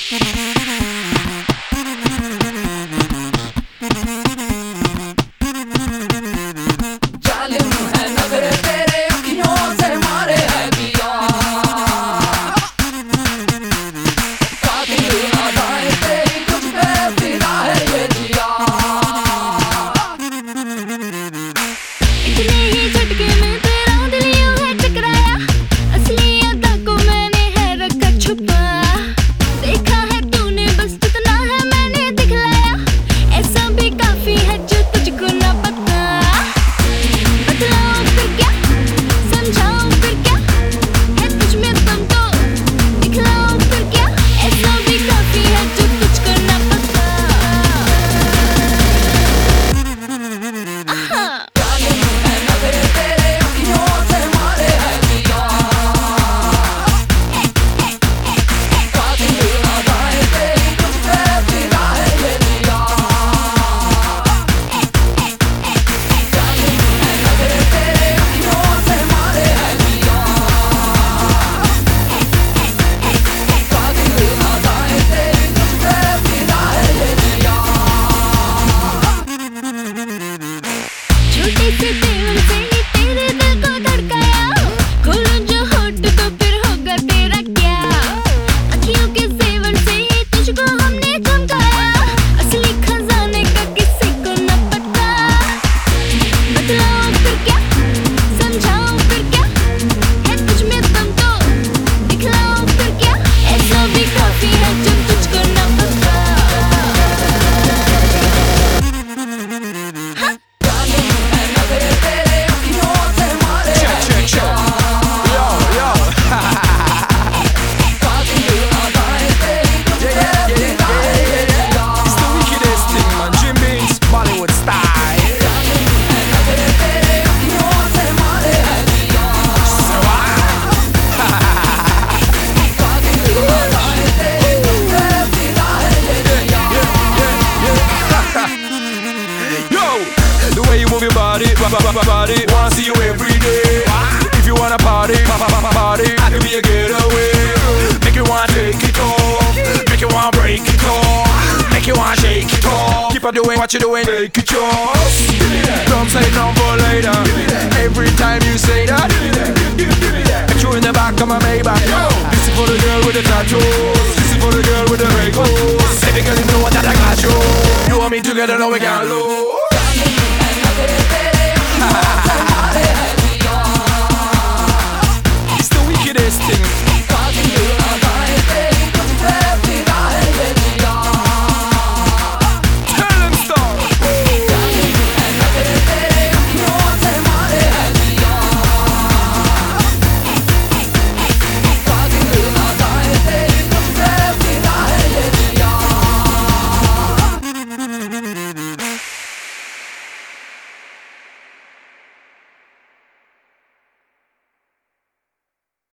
Body, wanna see you every day. If you wanna party, I can be a getaway. Make you wanna take it off, make you wanna break it off, make you wanna shake it off. Keep on doing what you're doing, make it yours. Don't say no for later. Every time you say that, put you in the back of my Maybach. This is for the girl with the tattoos. This is for the girl with the Legos. Baby girl, you know what that I got you. You want me together, now we got low.